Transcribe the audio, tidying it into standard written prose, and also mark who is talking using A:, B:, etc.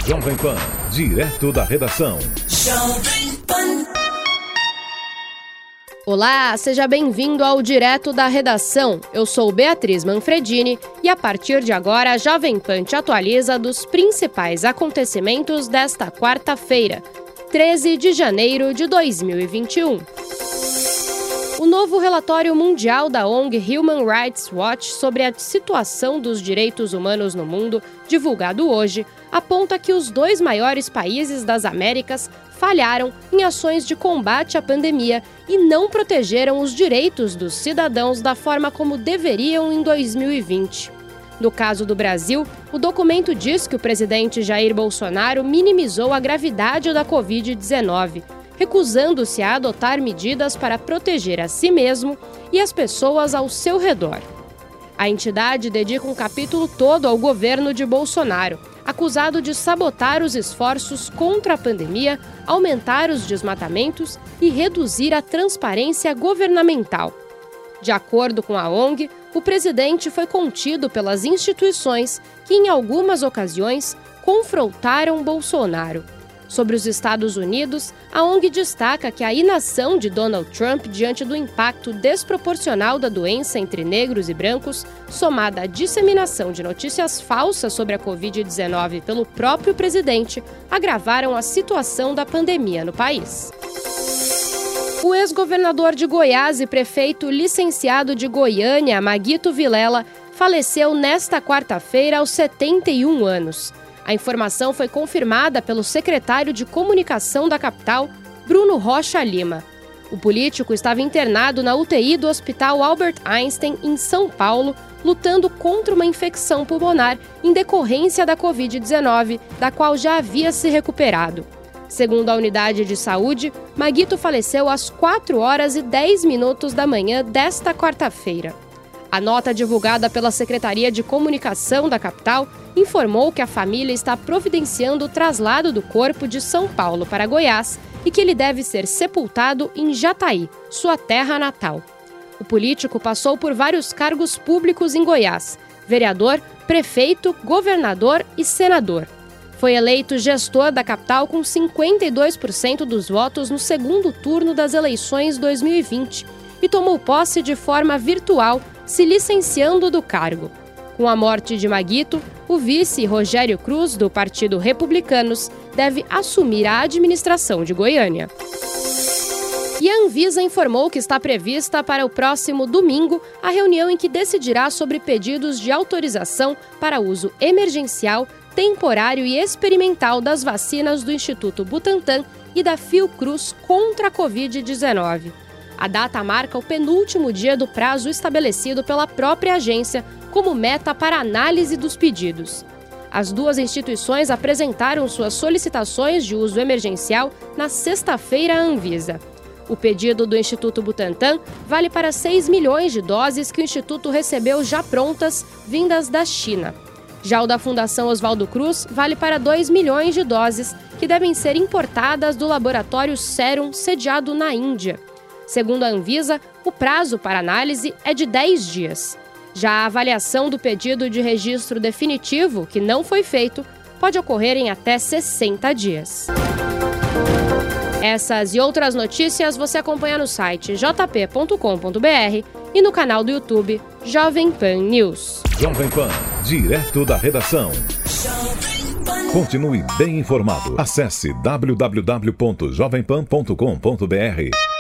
A: Jovem Pan, direto da redação.
B: Olá, seja bem-vindo ao Direto da Redação. Eu sou Beatriz Manfredini e a partir de agora a Jovem Pan te atualiza dos principais acontecimentos desta quarta-feira, 13 de janeiro de 2021. O novo relatório mundial da ONG Human Rights Watch sobre a situação dos direitos humanos no mundo, divulgado hoje, aponta que os dois maiores países das Américas falharam em ações de combate à pandemia e não protegeram os direitos dos cidadãos da forma como deveriam em 2020. No caso do Brasil, o documento diz que o presidente Jair Bolsonaro minimizou a gravidade da Covid-19, recusando-se a adotar medidas para proteger a si mesmo e as pessoas ao seu redor. A entidade dedica um capítulo todo ao governo de Bolsonaro, acusado de sabotar os esforços contra a pandemia, aumentar os desmatamentos e reduzir a transparência governamental. De acordo com a ONG, o presidente foi contido pelas instituições que, em algumas ocasiões, confrontaram Bolsonaro. Sobre os Estados Unidos, a ONG destaca que a inação de Donald Trump diante do impacto desproporcional da doença entre negros e brancos, somada à disseminação de notícias falsas sobre a Covid-19 pelo próprio presidente, agravaram a situação da pandemia no país. O ex-governador de Goiás e prefeito licenciado de Goiânia, Maguito Vilela, faleceu nesta quarta-feira aos 71 anos. A informação foi confirmada pelo secretário de Comunicação da capital, Bruno Rocha Lima. O político estava internado na UTI do Hospital Albert Einstein, em São Paulo, lutando contra uma infecção pulmonar em decorrência da Covid-19, da qual já havia se recuperado. Segundo a unidade de saúde, Maguito faleceu às 4h10 da manhã desta quarta-feira. A nota divulgada pela Secretaria de Comunicação da capital informou que a família está providenciando o traslado do corpo de São Paulo para Goiás e que ele deve ser sepultado em Jataí, sua terra natal. O político passou por vários cargos públicos em Goiás: vereador, prefeito, governador e senador. Foi eleito gestor da capital com 52% dos votos no segundo turno das eleições 2020 e tomou posse de forma virtual, se licenciando do cargo. Com a morte de Maguito, o vice Rogério Cruz, do Partido Republicanos, deve assumir a administração de Goiânia. E a Anvisa informou que está prevista para o próximo domingo a reunião em que decidirá sobre pedidos de autorização para uso emergencial, temporário e experimental das vacinas do Instituto Butantan e da Fiocruz contra a Covid-19. A data marca o penúltimo dia do prazo estabelecido pela própria agência como meta para análise dos pedidos. As duas instituições apresentaram suas solicitações de uso emergencial na sexta-feira à Anvisa. O pedido do Instituto Butantan vale para 6 milhões de doses que o Instituto recebeu já prontas, vindas da China. Já o da Fundação Oswaldo Cruz vale para 2 milhões de doses, que devem ser importadas do laboratório Serum, sediado na Índia. Segundo a Anvisa, o prazo para análise é de 10 dias. Já a avaliação do pedido de registro definitivo, que não foi feito, pode ocorrer em até 60 dias. Essas e outras notícias você acompanha no site jp.com.br e no canal do YouTube Jovem Pan News.
A: Jovem Pan, direto da redação. Continue bem informado. Acesse www.jovempan.com.br.